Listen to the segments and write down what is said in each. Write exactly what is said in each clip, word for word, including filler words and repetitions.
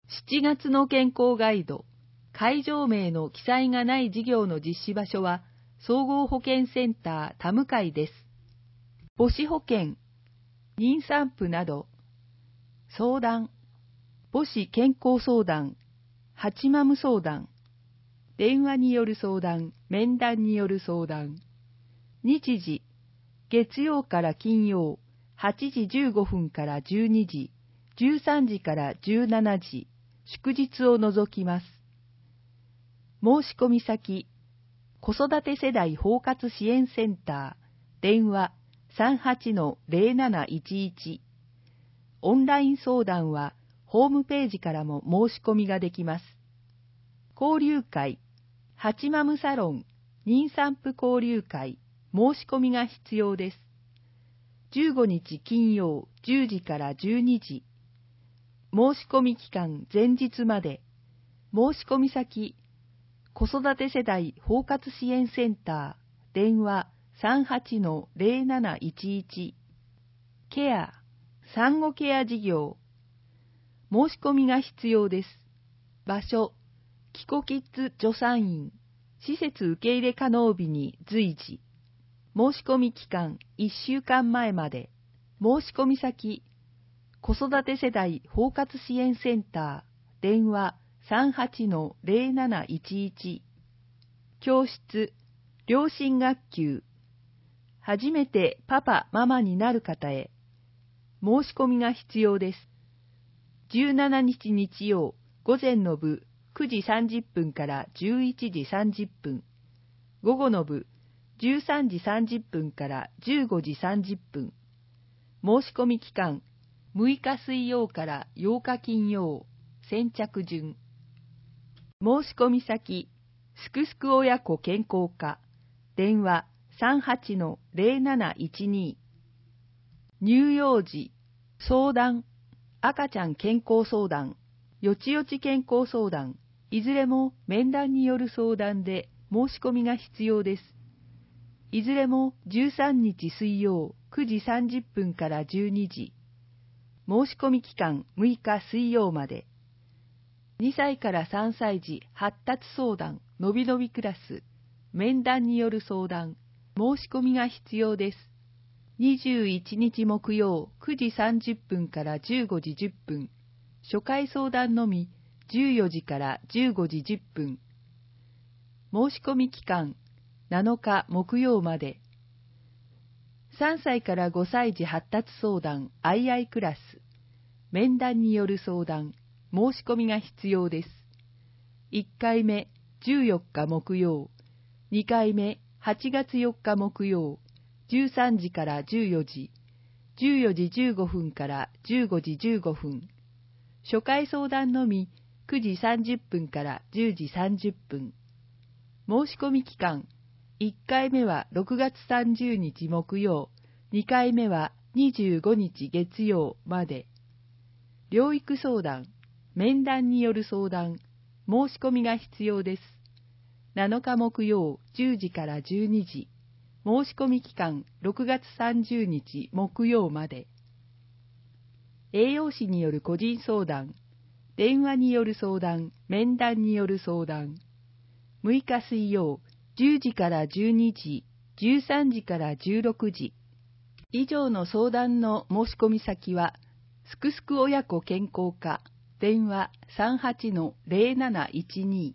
しちがつの健康ガイド、会場名の記載がない事業の実施場所は、総合保健センター田向です。母子保健、妊産婦など、相談、母子健康相談、ハチマム相談、電話による相談、面談による相談、日時、月曜から金曜、はちじじゅうごふんからじゅうにじ、じゅうさんじからじゅうしちじ、祝日を除きます。申し込み先、子育て世代包括支援センター、電話 さんはちのゼロなないちいち。オンライン相談はホームページからも申し込みができます。交流会、ハチマムサロン、妊産婦交流会、申し込みが必要です。じゅうごにち金曜じゅうじからじゅうにじ。申し込み期間前日まで。申し込み先、子育て世代包括支援センター、電話 さんはちのゼロなないちいち。ケア、産後ケア事業。申し込みが必要です。場所、キコキッズ助産院。施設受け入れ可能日に随時。申し込み期間いっしゅうかんまえまで。申し込み先、子育て世代包括支援センター、電話 さんはちのゼロなないちいち。教室、両親学級。初めてパパ・ママになる方へ。申し込みが必要です。じゅうしちにち日曜、午前の部くじさんじゅっぷんからじゅういちじさんじゅっぷん。午後の部じゅうさんじさんじゅっぷんからじゅうごじさんじゅっぷん。申し込み期間、むいか水曜からようか金曜、先着順。申し込み先、すくすく親子健康課、電話 さんはちのゼロなないちに。乳幼児、相談、赤ちゃん健康相談、よちよち健康相談、いずれも面談による相談で申し込みが必要です。いずれもじゅうさんにち水曜くじさんじゅっぷんからじゅうにじ。申し込み期間むいか水曜まで。にさいからさんさい児発達相談のびのびクラス、面談による相談、申し込みが必要です。にじゅういちにち木曜くじさんじゅっぷんからじゅうごじじゅっぷん、初回相談のみじゅうよじからじゅうごじじゅっぷん。申し込み期間なのか木曜まで。さんさいからごさい児発達相談アイアイクラス、面談による相談、申し込みが必要です。いっかいめじゅうよっか木曜、にかいめはちがつよっか木曜、じゅうさんじからじゅうよじ、じゅうよじじゅうごふんからじゅうごじじゅうごふん。初回相談のみくじさんじゅっぷんからじゅうじさんじゅっぷん。申し込み期間、いっかいめはろくがつさんじゅうにち木曜、にかいめはにじゅうごにち月曜まで。療育相談、面談による相談、申し込みが必要です。なのか木曜じゅうじからじゅうにじ。申し込み期間ろくがつさんじゅうにち木曜まで。栄養士による個人相談、電話による相談、面談による相談。むいか水曜じゅうじからじゅうにじ、じゅうさんじからじゅうろくじ。以上の相談の申し込み先は、すくすく親子健康課、電話 さんはちのゼロなないちに。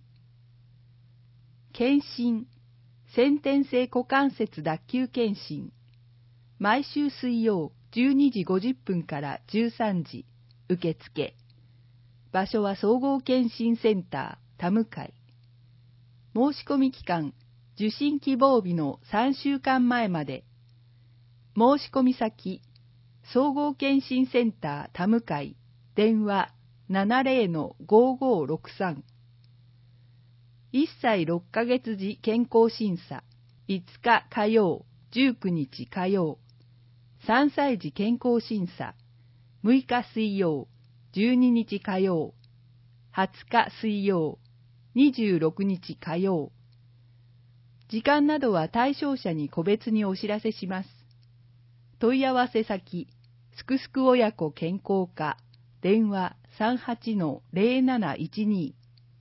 検診、先天性股関節脱臼検診。毎週水曜じゅうにじごじゅっぷんからじゅうさんじ、受付。場所は総合検診センター、田向。申し込み期間、受診希望日のさんしゅうかんまえまで。申し込み先、総合検診センター田向、電話 ななゼロのごごろくさん。いっさいろっかげつ児健康審査、いつか火曜、じゅうくにち火曜。さんさい児健康審査、むいか水曜、じゅうににち火曜。はつか水曜、にじゅうろくにち火曜。時間などは対象者に個別にお知らせします。問い合わせ先、すくすく親子健康課、電話さんはちのゼロなないちに。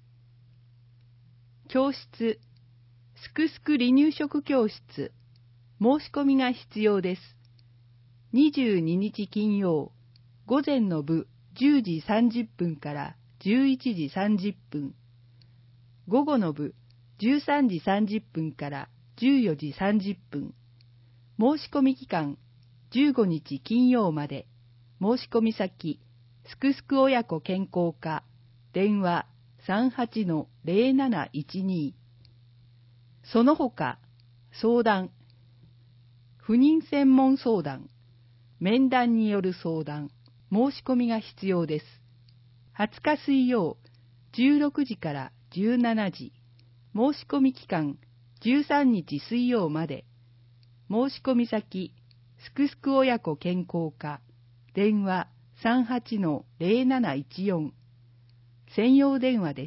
教室、すくすく離乳食教室、申し込みが必要です。にじゅうににち金曜、午前の部じゅうじさんじゅっぷんからじゅういちじさんじゅっぷん、午後の部じゅうさんじさんじゅっぷんからじゅうよじさんじゅっぷん、申し込み期間じゅうごにち金曜まで、申し込み先、すくすく親子健康課、電話 さんはちのゼロなないちに。その他、相談、不妊専門相談、面談による相談、申し込みが必要です。はつか水曜、じゅうろくじからじゅうしちじ、申し込み期間じゅうさんにち水曜まで、申し込み先、すくすく親子健康課、電話 さんはちのゼロなないちよん、専用電話です。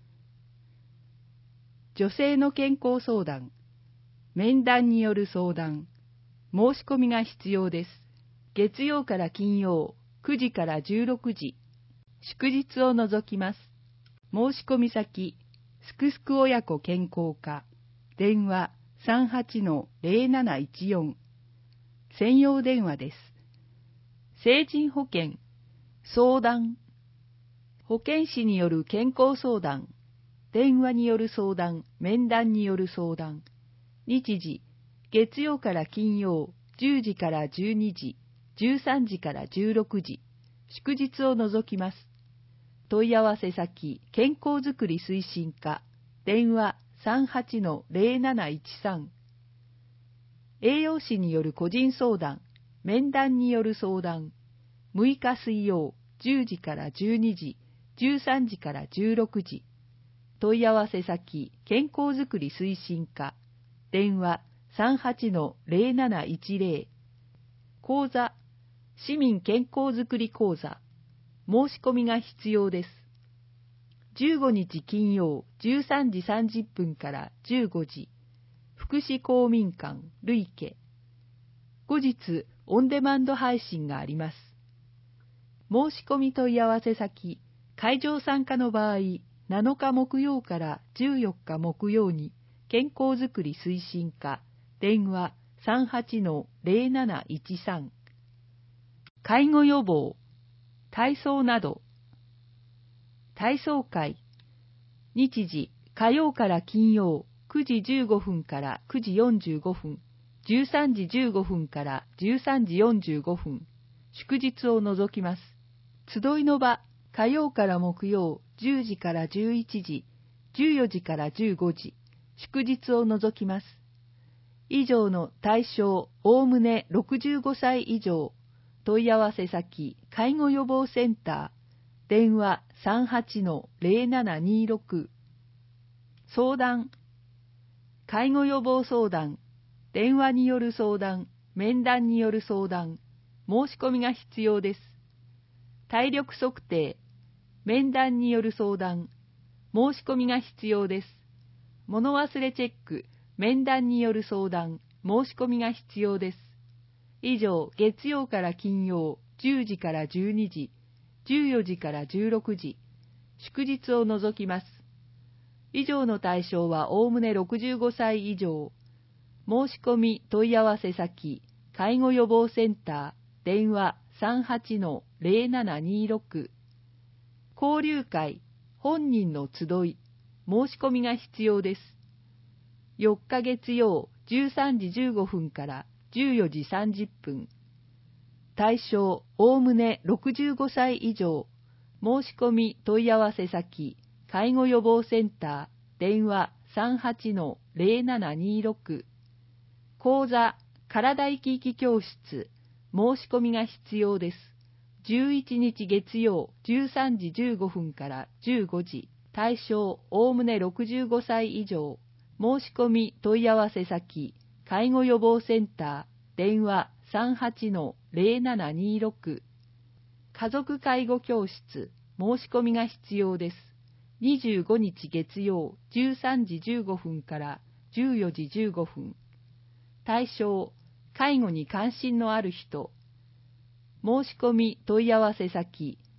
女性の健康相談、面談による相談、申し込みが必要です。月曜から金曜、くじからじゅうろくじ、祝日を除きます。申し込み先、すくすく親子健康課、電話 さんはちのゼロなないちよん、専用電話です。成人保険、相談、保健師による健康相談、電話による相談、面談による相談、日時、月曜から金曜、じゅうじからじゅうにじ、じゅうさんじからじゅうろくじ、祝日を除きます。問い合わせ先、健康づくり推進課、電話 さんはちのゼロなないちさん。栄養士による個人相談、面談による相談、むいか水曜、じゅうじからじゅうにじ、じゅうさんじからじゅうろくじ。問い合わせ先、健康づくり推進課、電話 さんはちのゼロなないちゼロ。講座、市民健康づくり講座、申し込みが必要です。じゅうごにち金曜、じゅうさんじさんじゅっぷんからじゅうごじ、福祉公民館、累計。後日、オンデマンド配信があります。申し込み問い合わせ先、会場参加の場合、なのか木曜からじゅうよっか木曜に、健康づくり推進課、電話 さんはちのゼロなないちさん。介護予防、体操など、体操会、日時、火曜から金曜、くじじゅうごふんからくじよんじゅうごふん、じゅうさんじじゅうごふんからじゅうさんじよんじゅうごふん、祝日を除きます。集いの場、火曜から木曜、じゅうじからじゅういちじ、じゅうよじからじゅうごじ、祝日を除きます。以上の対象、おおむねろくじゅうごさい以上、問い合わせ先、介護予防センター、電話 さんはちのゼロななにろく。相談、介護予防相談、電話による相談、面談による相談、申し込みが必要です。体力測定、面談による相談、申し込みが必要です。物忘れチェック、面談による相談、申し込みが必要です。以上、月曜から金曜、じゅうじからじゅうにじ、じゅうよじからじゅうろくじ、祝日を除きます。以上の対象はおおむねろくじゅうごさい以上。申し込み問い合わせ先、介護予防センター、電話 さんはちのゼロななにろく。交流会、本人の集い、申し込みが必要です。よっか月曜、じゅうさんじじゅうごふんからじゅうよじさんじゅっぷん。対象、おおむねろくじゅうごさい以上。申し込み問い合わせ先、介護予防センター、電話 さんはちのゼロななにろく。講座、体生き生き教室、申し込みが必要です。じゅういちにち月曜、じゅうさんじじゅうごふんからじゅうごじ。対象、おおむねろくじゅうごさい以上。申し込み問い合わせ先、介護予防センター、電話 さんはちのゼロななにろく。家族介護教室、申し込みが必要です。にじゅうごにち月曜、じゅうさんじじゅうごふんからじゅうよじじゅうごふん。対象、介護に関心のある人。申し込み問い合わせ先、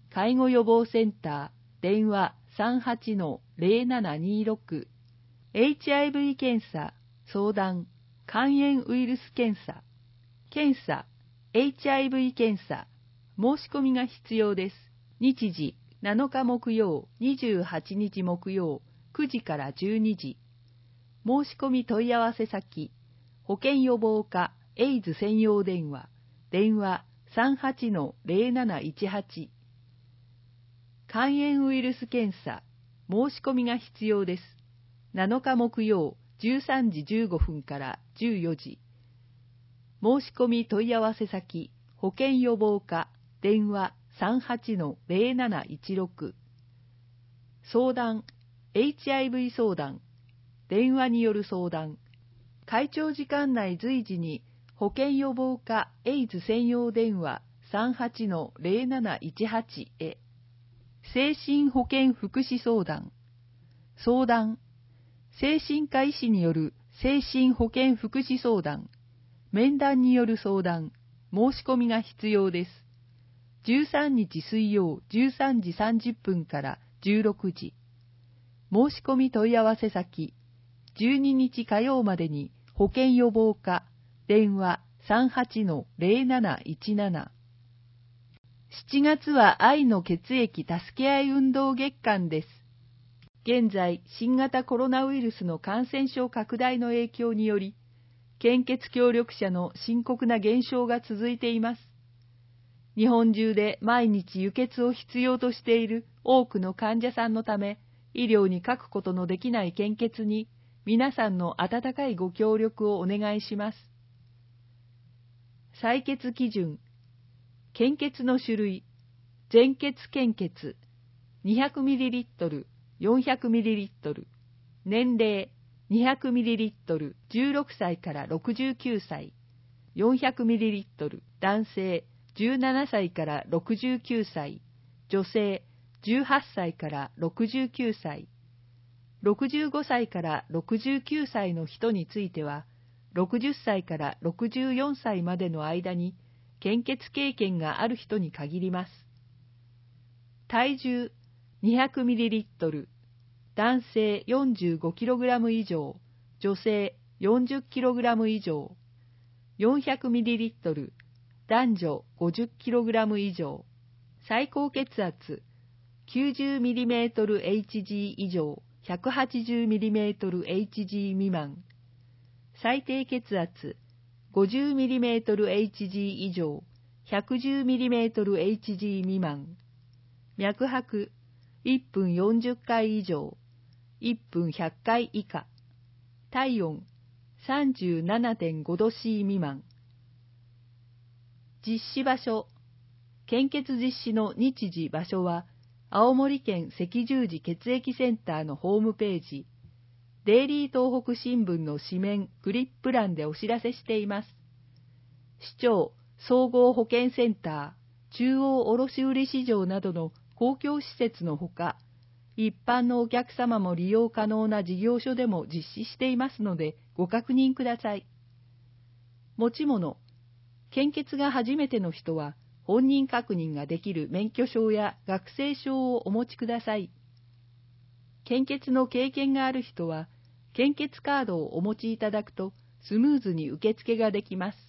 介護予防センター、電話 さんはちのゼロななにろく、エイチアイブイ 検査、相談、肝炎ウイルス検査、検査、エイチアイブイ 検査、申し込みが必要です。日時、なのか木曜、にじゅうはちにち木曜、くじからじゅうにじ。申し込み問い合わせ先、保健予防課エイズ専用電話、電話 さんはちのゼロなないちはち。肝炎ウイルス検査、申し込みが必要です。なのか木曜、じゅうさんじじゅうごふんからじゅうよじ。申し込み問い合わせ先、保健予防課、電話 さんはちのゼロなないちろく。相談、エイチアイブイ 相談、電話による相談、会長時間内随時に保健予防課エイズ専用電話 さんはちのゼロなないちはち へ。精神保健福祉相談、相談、精神科医師による精神保健福祉相談、面談による相談、申し込みが必要です。じゅうさんにち水曜じゅうさんじさんじゅっぷんからじゅうろくじ。申し込み問い合わせ先、じゅうににち火曜までに保健予防課、電話 さんはちのゼロなないちなな。しちがつは愛の血液助け合い運動月間です。現在、新型コロナウイルスの感染症拡大の影響により、献血協力者の深刻な減少が続いています。日本中で毎日輸血を必要としている多くの患者さんのため、医療に欠くことのできない献血に、皆さんの温かいご協力をお願いします。採血基準、献血の種類、全血献血、にひゃくミリリットル、よんひゃくミリリットル、年齢、にひゃくミリリットル、じゅうろくさいからろくじゅうきゅうさい、よんひゃくミリリットル、男性、じゅうななさいからろくじゅうきゅうさい、女性、じゅうはっさいからろくじゅうきゅうさい、ろくじゅうごさいからろくじゅうきゅうさいの人については、ろくじゅっさいからろくじゅうよんさいまでの間に献血経験がある人に限ります。体重 にひゃくミリリットル、男性 よんじゅうごキログラム 以上、女性 よんじゅっキログラム 以上、よんひゃくミリリットル、男女 ごじゅっキログラム 以上、最高血圧 きゅうじゅうミリメートルエイチジー 以上、ひゃくはちじゅうミリメートルエイチジー 未満、最低血圧 ごじゅうミリメートルエイチジー 以上、ひゃくじゅうミリメートルエイチジー 未満、脈拍いっぷんよんじゅっかい以上、いっぷんひゃっかい以下、体温 さんじゅうななてんごど C 未満。実施場所、献血実施の日時場所は、青森県赤十字血液センターのホームページ、デイリー東北新聞の紙面クリップ欄でお知らせしています。市長、総合保健センター、中央卸売市場などの公共施設のほか、一般のお客様も利用可能な事業所でも実施していますので、ご確認ください。持ち物、献血が初めての人は、本人確認ができる免許証や学生証をお持ちください。献血の経験がある人は、献血カードをお持ちいただくと、スムーズに受付ができます。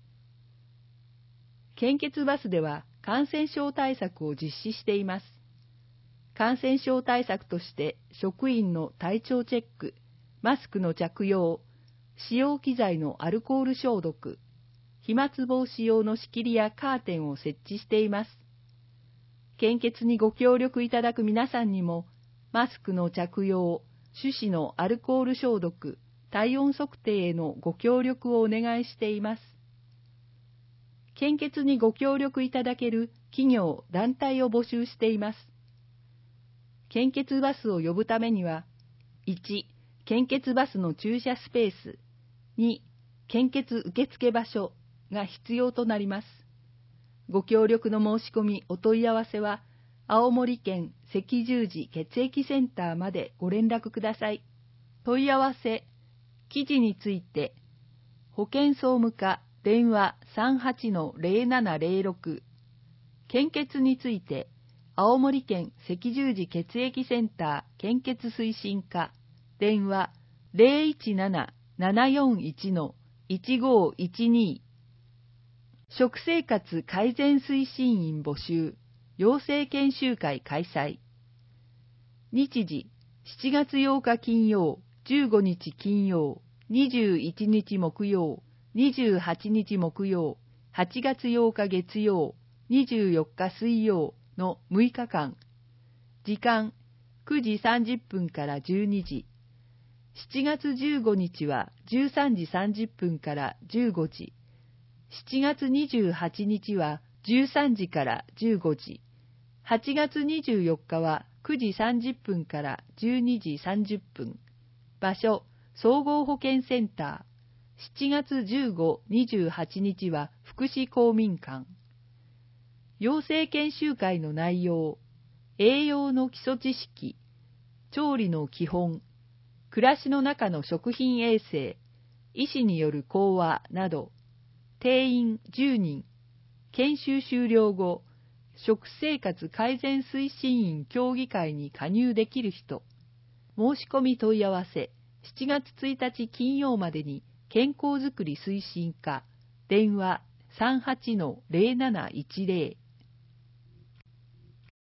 献血バスでは感染症対策を実施しています。感染症対策として職員の体調チェック、マスクの着用、使用機材のアルコール消毒、飛沫防止用の仕切りやカーテンを設置しています。献血にご協力いただく皆さんにも、マスクの着用、手指のアルコール消毒、体温測定へのご協力をお願いしています。献血にご協力いただける企業、団体を募集しています。献血バスを呼ぶためには、いち、献血バスの駐車スペース、に、献血受付場所が必要となります。ご協力の申し込み、お問い合わせは、青森県赤十字血液センターまでご連絡ください。問い合わせ、記事について、保健総務課電話 さんはちのゼロななゼロろく、献血について、 青森県赤十字血液センター献血推進課、電話 ゼロいちなな ななよんいち いちごいちに。食生活改善推進員募集、養成研修会開催。日時、しちがつようか金曜、じゅうごにち金曜、にじゅういちにち木曜、にじゅうはちにち木曜、はちがつようか月曜、にじゅうよっか水曜のむいかかん。時間、くじさんじゅっぷんからじゅうにじ。しちがつじゅうごにちはじゅうさんじさんじゅっぷんからじゅうごじ。しちがつにじゅうはちにちはじゅうさんじからじゅうごじ。はちがつにじゅうよっかはくじさんじゅっぷんからじゅうにじさんじゅっぷん。場所、総合保健センター。しちがつじゅうご、にじゅうはちにちは福祉公民館。養成研修会の内容、栄養の基礎知識、調理の基本、暮らしの中の食品衛生、医師による講話など、定員じゅうにん、研修終了後、食生活改善推進員協議会に加入できる人、申し込み問い合わせ、しちがつついたち金曜までに健康づくり推進課、電話 さんはちのゼロなないちゼロ